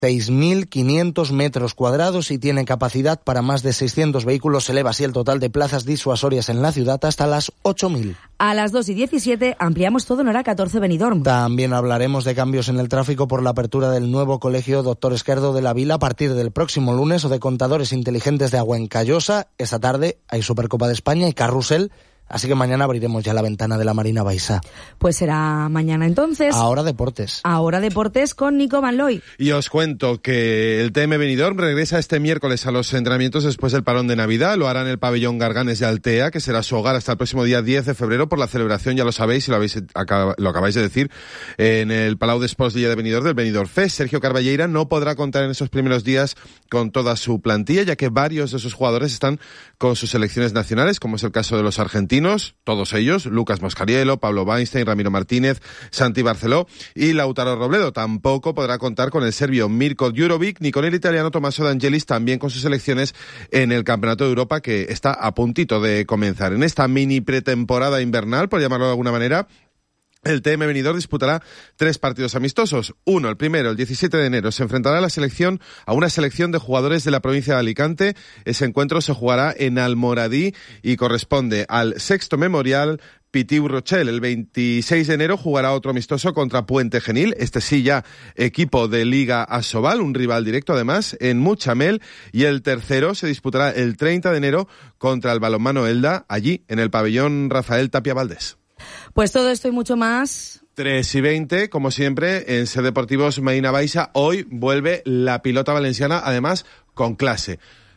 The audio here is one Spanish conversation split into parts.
6.500 metros cuadrados y tiene capacidad para más de 600 vehículos. Se eleva así el total de plazas disuasorias en la ciudad hasta las 8.000. A las 2:17 ampliamos todo en hora 14 Benidorm. También hablaremos de cambios en el tráfico por la apertura del nuevo colegio Dr. Esquerdo de la Vila a partir del próximo lunes, o de contadores inteligentes de agua en Callosa. Esta tarde hay Supercopa de España y carrusel. Así que mañana abriremos ya la ventana de la Marina Baixa. Pues será mañana entonces. Ahora deportes. Ahora deportes con Nico Van Looy. Y os cuento que el TM Benidorm regresa este miércoles a los entrenamientos después del parón de Navidad. Lo hará en el pabellón Garganes de Altea, que será su hogar hasta el próximo día 10 de febrero por la celebración, ya lo sabéis, y lo acabáis de decir, en el Palau d'Esports de Benidorm del Benidorm Fest. Sergio Carballeira no podrá contar en esos primeros días con toda su plantilla, ya que varios de sus jugadores están con sus selecciones nacionales, como es el caso de los argentinos, todos ellos, Lucas Moscariello, Pablo Weinstein, Ramiro Martínez, Santi Barceló y Lautaro Robledo. Tampoco podrá contar con el serbio Mirko Djurovic ni con el italiano Tommaso De Angelis, también con sus selecciones en el Campeonato de Europa, que está a puntito de comenzar. En esta mini pretemporada invernal, por llamarlo de alguna manera, el TM Benidorm disputará 3 partidos amistosos. Uno, el primero, el 17 de enero, se enfrentará a una selección de jugadores de la provincia de Alicante. Ese encuentro se jugará en Almoradí y corresponde al sexto memorial Pitiu Rochelle. El 26 de enero jugará otro amistoso contra Puente Genil, este sí ya equipo de Liga Asobal, un rival directo además, en Muchamel, y el tercero se disputará el 30 de enero contra el Balonmano Elda, allí en el pabellón Rafael Tapia Valdés. Pues todo esto y mucho más. 3:20, como siempre, en Ser Deportivos Marina Baixa. Hoy vuelve la pilota valenciana, además con clase.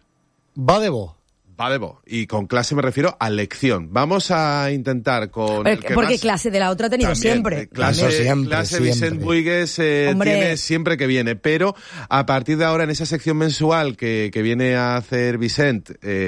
Va de bo. Y con clase me refiero a lección. Vamos a intentar con... Porque clase de la otra ha tenido también, siempre. Clase Vicent Buigues tiene siempre que viene. Pero a partir de ahora, en esa sección mensual que viene a hacer Vicent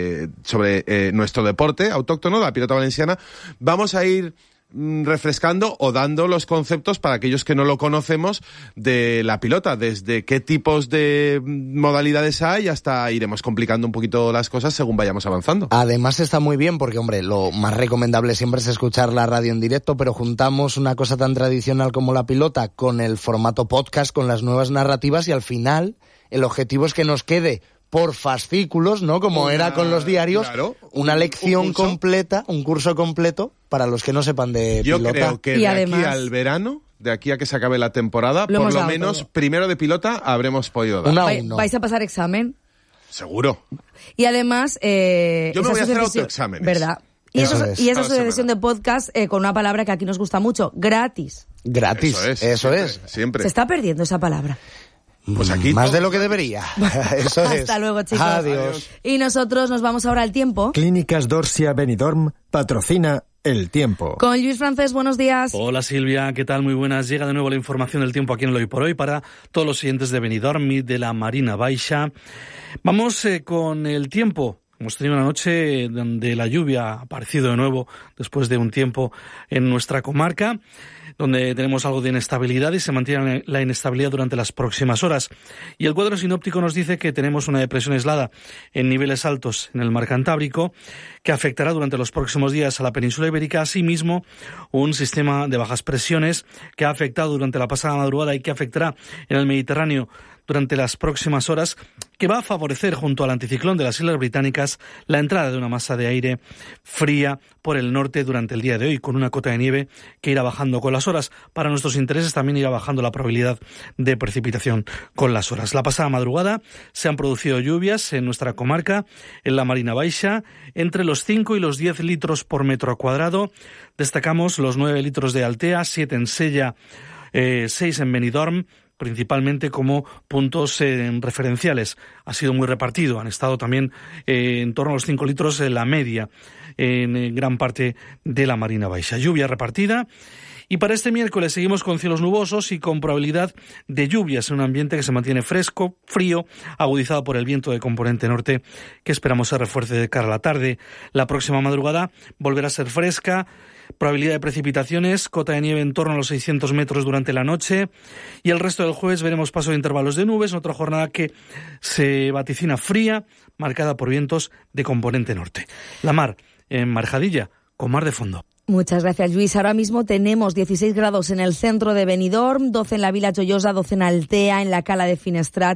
sobre nuestro deporte autóctono, la pilota valenciana, vamos a ir refrescando o dando los conceptos para aquellos que no lo conocemos de la pilota, desde qué tipos de modalidades hay hasta iremos complicando un poquito las cosas según vayamos avanzando. Además está muy bien porque, hombre, lo más recomendable siempre es escuchar la radio en directo, pero juntamos una cosa tan tradicional como la pilota con el formato podcast, con las nuevas narrativas, y al final el objetivo es que nos quede por fascículos, ¿no? Como era con los diarios, claro, una lección completa, un curso completo para los que no sepan de pilota. Yo creo que de aquí al verano, de aquí a que se acabe la temporada, por lo menos todo. Primero de pilota habremos podido dar. ¿Vais a pasar examen? Seguro. Y además... yo me voy a hacer autoexámenes. ¿Verdad? Y esa sucesión de podcast con una palabra que aquí nos gusta mucho, gratis. Gratis, eso es. Siempre. Se está perdiendo esa palabra. Pues aquí más de lo que debería. Eso es. Hasta luego, chicos. Adiós. Y nosotros nos vamos ahora al tiempo. Clínicas Dorsia Benidorm patrocina el tiempo. Con Luis Francés, buenos días. Hola Silvia, ¿qué tal? Muy buenas. Llega de nuevo la información del tiempo aquí en el Hoy por Hoy para todos los siguientes de Benidorm y de la Marina Baixa. Vamos con el tiempo. Hemos tenido una noche donde la lluvia ha aparecido de nuevo después de un tiempo en nuestra comarca, donde tenemos algo de inestabilidad y se mantiene la inestabilidad durante las próximas horas. Y el cuadro sinóptico nos dice que tenemos una depresión aislada en niveles altos en el mar Cantábrico que afectará durante los próximos días a la península ibérica. Asimismo, un sistema de bajas presiones que ha afectado durante la pasada madrugada y que afectará en el Mediterráneo durante las próximas horas, que va a favorecer junto al anticiclón de las Islas Británicas la entrada de una masa de aire fría por el norte durante el día de hoy, con una cota de nieve que irá bajando con las horas. Para nuestros intereses también irá bajando la probabilidad de precipitación con las horas. La pasada madrugada se han producido lluvias en nuestra comarca, en la Marina Baixa, entre los 5 y los 10 litros por metro cuadrado. Destacamos los 9 litros de Altea, 7 en Sella, 6 en Benidorm, principalmente como puntos referenciales. Ha sido muy repartido, han estado también en torno a los 5 litros en la media en gran parte de la Marina Baixa. Lluvia repartida. Y para este miércoles seguimos con cielos nubosos y con probabilidad de lluvias en un ambiente que se mantiene fresco, frío, agudizado por el viento de componente norte, que esperamos se refuerce de cara a la tarde. La próxima madrugada volverá a ser fresca, probabilidad de precipitaciones, cota de nieve en torno a los 600 metros durante la noche, y el resto del jueves veremos paso de intervalos de nubes, otra jornada que se vaticina fría, marcada por vientos de componente norte. La mar en Marjadilla, con mar de fondo. Muchas gracias, Luis. Ahora mismo tenemos 16 grados en el centro de Benidorm, 12 en la Vila Joiosa, 12 en Altea, en la Cala de Finestrat,